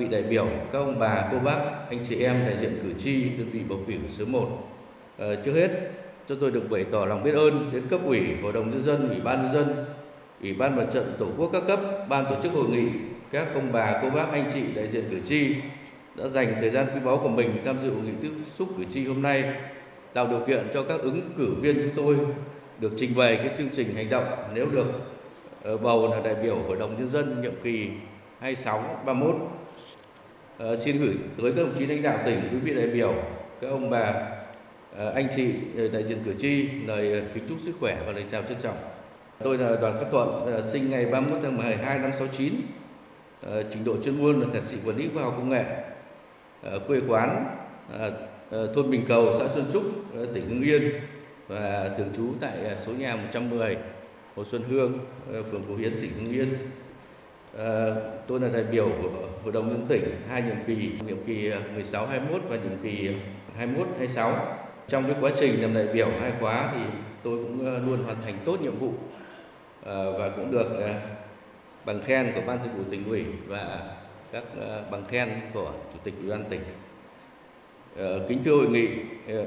vị đại biểu, các ông bà, cô bác, anh chị em đại diện cử tri đơn vị bầu cử số 1. Trước hết, cho tôi được bày tỏ lòng biết ơn đến cấp ủy, hội đồng nhân dân, ủy ban nhân dân, ủy ban mặt trận tổ quốc các cấp, ban tổ chức hội nghị, các ông bà, cô bác, anh chị đại diện cử tri đã dành thời gian quý báu của mình tham dự hội nghị tiếp xúc cử tri hôm nay, tạo điều kiện cho các ứng cử viên chúng tôi được trình bày cái chương trình hành động nếu được bầu là đại biểu Hội đồng Nhân dân nhiệm kỳ 26-31. Xin gửi tới các đồng chí lãnh đạo tỉnh, quý vị đại biểu, các ông bà, anh chị đại diện cử tri lời kính chúc sức khỏe và lời chào trân trọng. Tôi là Đoàn Khắc Thuận, sinh ngày 31 tháng 12 năm 69, trình độ chuyên môn là thạc sĩ quản lý khoa học công nghệ, quê quán thôn Bình Cầu, xã Xuân Trúc, tỉnh Hưng Yên và thường trú tại số nhà 110 Hồ Xuân Hương, phường Phổ Hiến, tỉnh Hưng Yên. Tôi là đại biểu của Hội đồng nhân dân tỉnh hai nhiệm kỳ 16-21 và nhiệm kỳ 21-26. Trong cái quá trình làm đại biểu hai khóa thì tôi cũng luôn hoàn thành tốt nhiệm vụ và cũng được bằng khen của Ban Thường vụ Tỉnh ủy và các bằng khen của Chủ tịch Ủy ban tỉnh. Kính thưa hội nghị,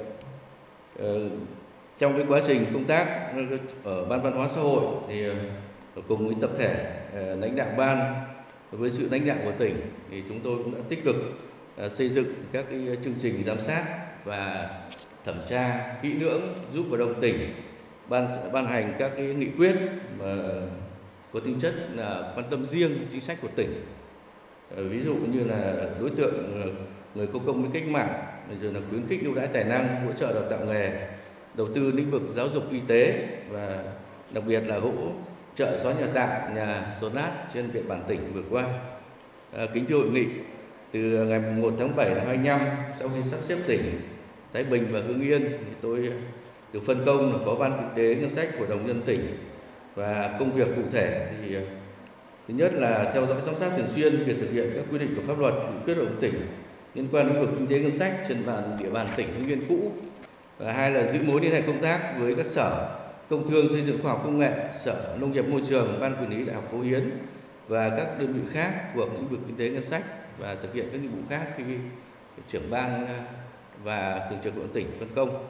trong cái quá trình công tác ở Ban Văn hóa Xã hội thì cùng với tập thể lãnh đạo ban với sự lãnh đạo của tỉnh thì chúng tôi cũng đã tích cực xây dựng các cái chương trình giám sát và thẩm tra kỹ lưỡng giúp Hội đồng tỉnh ban hành các cái nghị quyết mà có tính chất là quan tâm riêng chính sách của tỉnh. Ví dụ như là đối tượng người có công với cách mạng, rồi là khuyến khích ưu đãi tài năng, hỗ trợ đào tạo nghề, đầu tư lĩnh vực giáo dục y tế và đặc biệt là hỗ trợ xóa nhà tạm, nhà dột nát trên địa bàn tỉnh vừa qua. Kính thưa hội nghị, từ ngày 1 tháng 7 năm 2025, sau khi sắp xếp tỉnh Thái Bình và Hưng Yên, thì tôi được phân công là Phó Ban Kinh tế Ngân sách của Hội đồng nhân dân tỉnh. Và công việc cụ thể thì thứ nhất là theo dõi giám sát thường xuyên việc thực hiện các quy định của pháp luật, nghị quyết của tỉnh liên quan đến lĩnh vực kinh tế ngân sách trên địa bàn tỉnh Hưng Yên cũ. Và hai là giữ mối liên hệ công tác với các sở Công Thương, Xây dựng, Khoa học Công nghệ, Sở Nông nghiệp Môi trường, Ban Quản lý Đại học Phổ Hiến và các đơn vị khác thuộc lĩnh vực kinh tế ngân sách và thực hiện các nhiệm vụ khác khi trưởng ban và thường trực Hội đồng tỉnh phân công.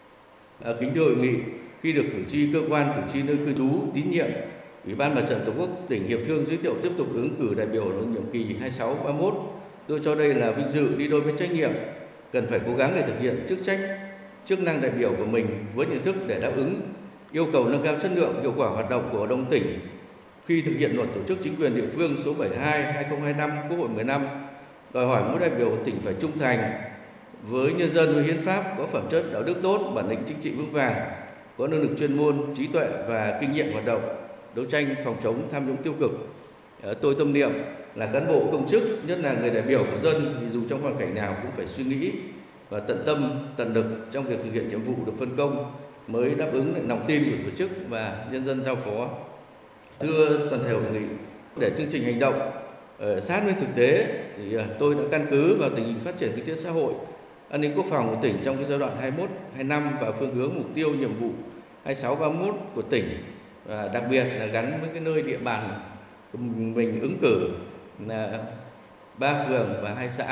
Kính thưa hội nghị, khi được cử tri, cơ quan cử tri nơi cư trú tín nhiệm, Ủy ban Mặt trận Tổ quốc tỉnh hiệp thương giới thiệu tiếp tục ứng cử đại biểu nhiệm kỳ 26-31, tôi cho đây là vinh dự đi đôi với trách nhiệm, cần phải cố gắng để thực hiện chức năng đại biểu của mình với nhận thức để đáp ứng yêu cầu nâng cao chất lượng, hiệu quả hoạt động của Hội đồng tỉnh khi thực hiện luật tổ chức chính quyền địa phương số 72/2025 Quốc hội 15, đòi hỏi mỗi đại biểu tỉnh phải trung thành với nhân dân, với hiến pháp, có phẩm chất đạo đức tốt, bản lĩnh chính trị vững vàng, có năng lực chuyên môn, trí tuệ và kinh nghiệm hoạt động đấu tranh phòng chống tham nhũng tiêu cực. Tôi tâm niệm là cán bộ công chức, nhất là người đại biểu của dân, thì dù trong hoàn cảnh nào cũng phải suy nghĩ và tận tâm, tận lực trong việc thực hiện nhiệm vụ được phân công mới đáp ứng được lòng tin của tổ chức và nhân dân giao phó. Thưa toàn thể hội nghị, để chương trình hành động sát với thực tế thì tôi đã căn cứ vào tình hình phát triển kinh tế xã hội, an ninh quốc phòng của tỉnh trong cái giai đoạn 21-25 và phương hướng mục tiêu nhiệm vụ 26-31 của tỉnh, và đặc biệt là gắn với cái nơi địa bàn mình ứng cử là 3 phường và 2 xã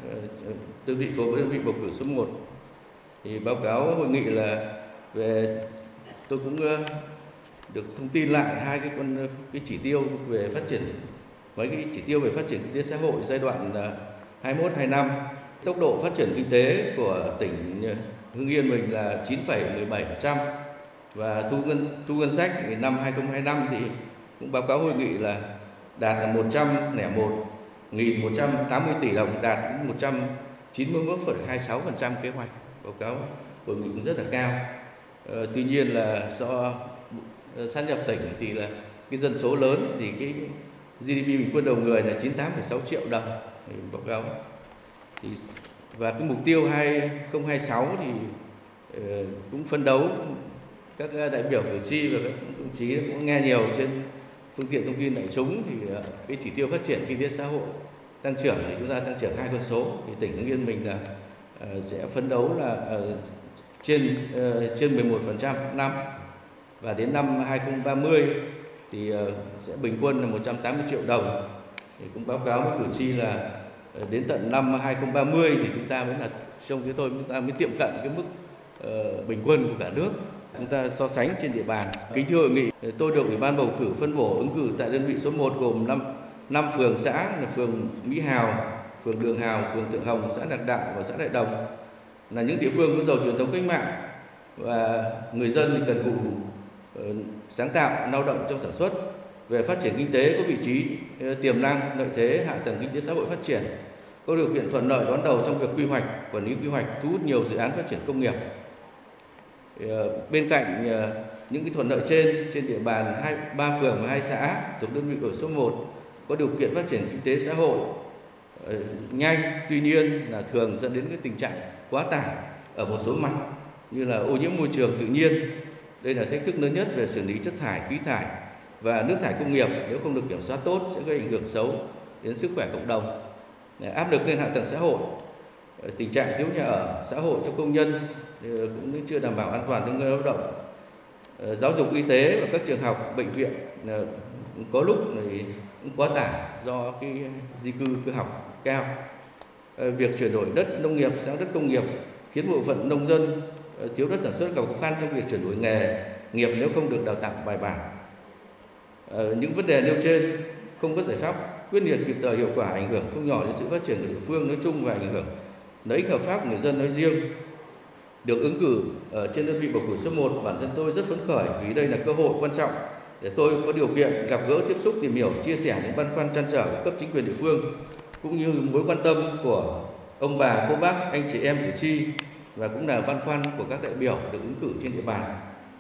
đơn vị thuộc đơn vị bầu cử số 1. Thì báo cáo hội nghị là tôi cũng được thông tin lại hai cái chỉ tiêu về phát triển, mấy cái chỉ tiêu về phát triển kinh tế xã hội giai đoạn 21-25. Tốc độ phát triển kinh tế của tỉnh Hưng Yên mình là 9,17% và thu ngân sách thì năm 2025 thì cũng báo cáo hội nghị là đạt là 101.180 tỷ đồng, đạt 191,26% kế hoạch. Báo cáo hội nghị cũng rất là cao. Tuy nhiên là do sát nhập tỉnh thì là cái dân số lớn thì cái GDP bình quân đầu người là 98,6 triệu đồng. Thì báo cáo thì và cái mục tiêu 2026 thì cũng phấn đấu các đại biểu cử tri và các đồng chí cũng nghe nhiều trên phương tiện thông tin đại chúng thì cái chỉ tiêu phát triển kinh tế xã hội tăng trưởng thì chúng ta tăng trưởng 2 con số, thì tỉnh Hưng Yên mình là sẽ phấn đấu là trên 11% năm, và đến năm 2030 thì sẽ bình quân là 180 triệu đồng. Thì cũng báo cáo với cử tri là đến tận năm 2030 thì chúng ta mới là trong chúng tôi chúng ta mới tiệm cận cái mức bình quân của cả nước. Chúng ta so sánh trên địa bàn. Kính thưa hội nghị, tôi được Ủy ban bầu cử phân bổ ứng cử tại đơn vị số 1 gồm 5 phường xã là phường Mỹ Hào, phường Đường Hào, phường Thượng Hồng, xã Lạc Đạo và xã Đại Đồng, là những địa phương có giàu truyền thống cách mạng và người dân thì cần cù sáng tạo, lao động trong sản xuất. Về phát triển kinh tế có vị trí tiềm năng, lợi thế, hạ tầng kinh tế xã hội phát triển, có điều kiện thuận lợi đón đầu trong việc quy hoạch, quản lý quy hoạch, thu hút nhiều dự án phát triển công nghiệp. Bên cạnh những cái thuận lợi trên địa bàn 3 phường và 2 xã thuộc đơn vị của số 1 có điều kiện phát triển kinh tế xã hội nhanh, tuy nhiên là thường dẫn đến cái tình trạng quá tải ở một số mặt như là ô nhiễm môi trường tự nhiên. Đây là thách thức lớn nhất về xử lý chất thải, khí thải và nước thải công nghiệp, nếu không được kiểm soát tốt sẽ gây ảnh hưởng xấu đến sức khỏe cộng đồng. Áp lực lên hạ tầng xã hội, tình trạng thiếu nhà ở xã hội cho công nhân cũng chưa đảm bảo an toàn cho người lao động. Giáo dục y tế và các trường học, bệnh viện có lúc cũng quá tải do cái di cư cơ học cao. Việc chuyển đổi đất nông nghiệp sang đất công nghiệp khiến bộ phận nông dân thiếu đất sản xuất gặp khó khăn trong việc chuyển đổi nghề nghiệp nếu không được đào tạo bài bản. Những vấn đề nêu trên không có giải pháp quyết liệt kịp thời hiệu quả, ảnh hưởng không nhỏ đến sự phát triển của địa phương nói chung và ảnh hưởng lợi ích hợp pháp của người dân nói riêng. Được ứng cử ở trên đơn vị bầu cử số 1, bản thân tôi rất phấn khởi vì đây là cơ hội quan trọng để tôi có điều kiện gặp gỡ, tiếp xúc, tìm hiểu, chia sẻ những băn khoăn trăn trở của cấp chính quyền địa phương cũng như mối quan tâm của ông bà, cô bác, anh chị em cử tri và cũng là băn khoăn của các đại biểu được ứng cử trên địa bàn.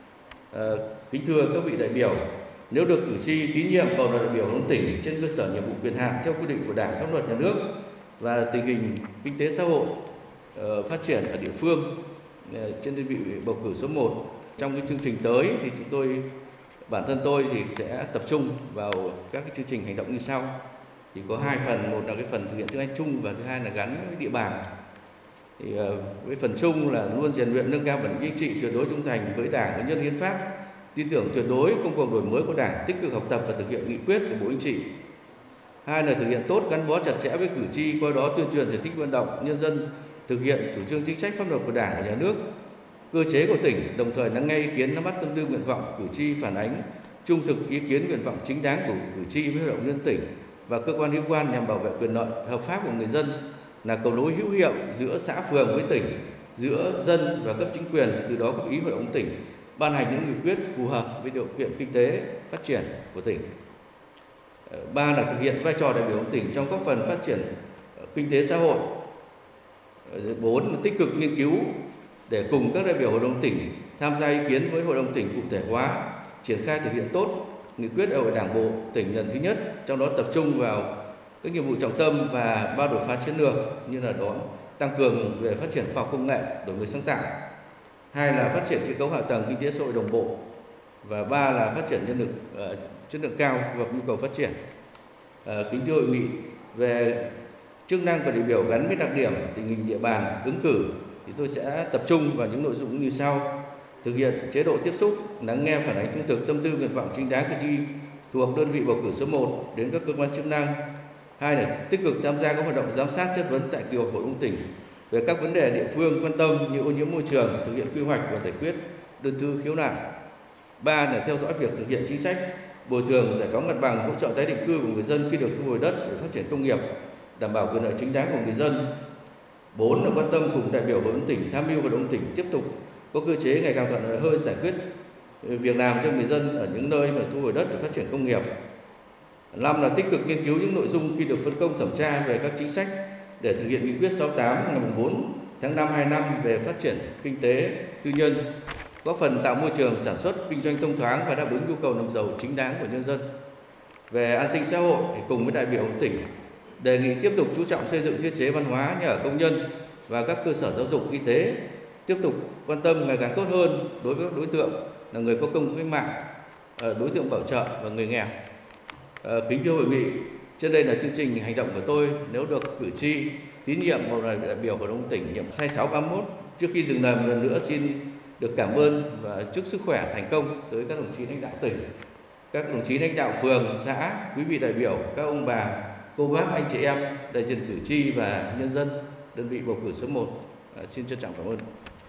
Kính thưa các vị đại biểu, nếu được cử tri tín nhiệm bầu là đại biểu hội đồng tỉnh trên cơ sở nhiệm vụ quyền hạn theo quy định của Đảng, pháp luật nhà nước và tình hình kinh tế xã hội phát triển ở địa phương trên đơn vị bầu cử số 1, trong cái chương trình tới thì bản thân tôi thì sẽ tập trung vào các cái chương trình hành động như sau. Thì có 2 phần, một là cái phần thực hiện chức năng chung và thứ hai là gắn với địa bàn. Thì với phần chung là luôn rèn luyện nâng cao bản lĩnh chính trị, tuyệt đối trung thành với Đảng và nhân hiến pháp, tin tưởng tuyệt đối công cuộc đổi mới của Đảng, tích cực học tập và thực hiện nghị quyết của Bộ Chính trị. 2 là thực hiện tốt gắn bó chặt chẽ với cử tri, qua đó tuyên truyền giải thích vận động nhân dân thực hiện chủ trương chính sách pháp luật của Đảng và nhà nước, cơ chế của tỉnh, đồng thời lắng nghe ý kiến, nắm bắt tâm tư nguyện vọng cử tri phản ánh, trung thực ý kiến nguyện vọng chính đáng của cử tri với hội đồng nhân tỉnh và cơ quan hữu quan nhằm bảo vệ quyền lợi hợp pháp của người dân, là cầu nối hữu hiệu giữa xã phường với tỉnh, giữa dân và cấp chính quyền, từ đó góp ý hội đồng tỉnh ban hành những nghị quyết phù hợp với điều kiện kinh tế phát triển của tỉnh. 3 là thực hiện vai trò đại biểu tỉnh trong góp phần phát triển kinh tế xã hội. 4 là tích cực nghiên cứu để cùng các đại biểu hội đồng tỉnh tham gia ý kiến với hội đồng tỉnh cụ thể hóa, triển khai thực hiện tốt nghị quyết đại hội Đảng bộ tỉnh lần thứ nhất, trong đó tập trung vào các nhiệm vụ trọng tâm và 3 đột phá chiến lược như là đó tăng cường về phát triển khoa học công nghệ, đổi mới sáng tạo. 2 là phát triển kết cấu hạ tầng kinh tế xã hội đồng bộ và 3 là phát triển nhân lực chất lượng cao phù hợp nhu cầu phát triển. Kính thưa hội nghị, về chức năng của đại biểu gắn với đặc điểm tình hình địa bàn ứng cử thì tôi sẽ tập trung vào những nội dung như sau: thực hiện chế độ tiếp xúc, lắng nghe phản ánh trung thực tâm tư nguyện vọng chính đáng cử tri thuộc đơn vị bầu cử số 1 đến các cơ quan chức năng. 2 là tích cực tham gia các hoạt động giám sát chất vấn tại kỳ họp hội đồng tỉnh về các vấn đề địa phương quan tâm như ô nhiễm môi trường, thực hiện quy hoạch và giải quyết đơn thư khiếu nại. 3 là theo dõi việc thực hiện chính sách bồi thường, giải phóng mặt bằng, hỗ trợ tái định cư của người dân khi được thu hồi đất để phát triển công nghiệp, đảm bảo quyền lợi chính đáng của người dân. 4 là quan tâm cùng đại biểu hội đồng tỉnh tham mưu hội đồng tỉnh tiếp tục có cơ chế ngày càng thuận lợi hơn giải quyết việc làm cho người dân ở những nơi mà thu hồi đất để phát triển công nghiệp. 5 là tích cực nghiên cứu những nội dung khi được phân công thẩm tra về các chính sách để thực hiện nghị quyết 68 ngày 4 tháng 5 25 về phát triển kinh tế tư nhân, góp phần tạo môi trường sản xuất kinh doanh thông thoáng và đáp ứng nhu cầu làm giàu chính đáng của nhân dân. Về an sinh xã hội thì cùng với đại biểu tỉnh đề nghị tiếp tục chú trọng xây dựng thiết chế văn hóa nhà ở công nhân và các cơ sở giáo dục y tế, tiếp tục quan tâm ngày càng tốt hơn đối với các đối tượng là người có công cách mạng, đối tượng bảo trợ và người nghèo. Kính thưa hội nghị, trên đây là chương trình hành động của tôi nếu được cử tri tín nhiệm bầu là đại biểu hội đồng tỉnh nhiệm 2631. Trước khi dừng lời một lần nữa xin được cảm ơn và chúc sức khỏe thành công tới các đồng chí lãnh đạo tỉnh, các đồng chí lãnh đạo phường, xã, quý vị đại biểu, các ông bà, cô bác, anh chị em, đại diện cử tri và nhân dân đơn vị bầu cử số 1. Xin trân trọng cảm ơn.